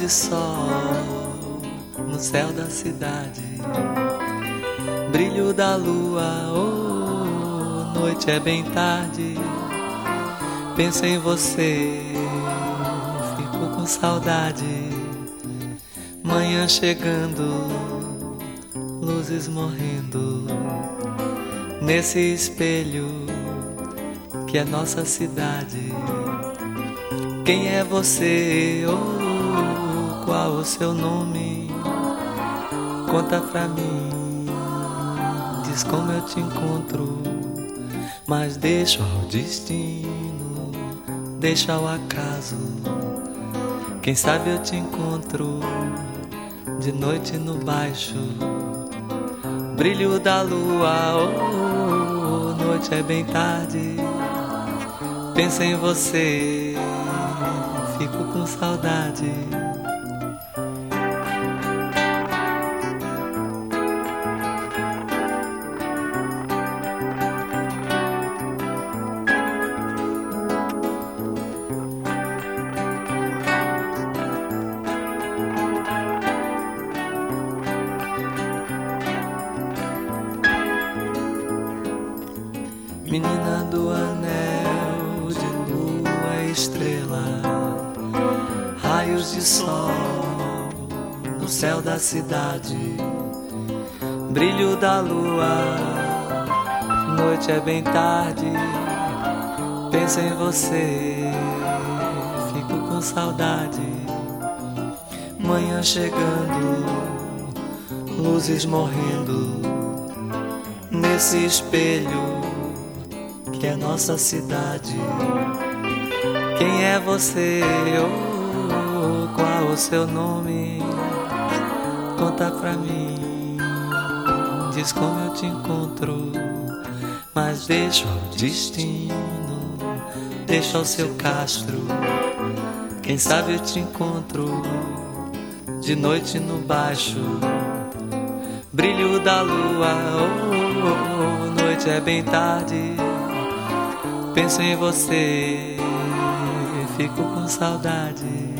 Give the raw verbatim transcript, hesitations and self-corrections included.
de sol no céu da cidade, brilho da lua, oh, noite é bem tarde. Penso em você, fico com saudade. Manhã chegando, luzes morrendo, nesse espelho que é nossa cidade. Quem é você? Oh, qual o seu nome? Conta pra mim, diz como eu te encontro. Mas deixa ao destino, deixa ao acaso. Quem sabe eu te encontro de noite no baixo, brilho da lua, oh, noite é bem tarde. Penso em você, fico com saudade. Menina do anel de lua e estrela, raios de sol no céu da cidade, brilho da lua, noite é bem tarde. Penso em você, fico com saudade. Manhã chegando, luzes morrendo, nesse espelho que é nossa cidade. Quem é você? Oh, qual o seu nome? Conta pra mim, diz como eu te encontro. Mas deixa ao destino, deixa ao seu castro. Quem sabe eu te encontro de noite no baixo, brilho da lua, oh, oh, oh, noite é bem tarde. Penso em você, fico com saudade.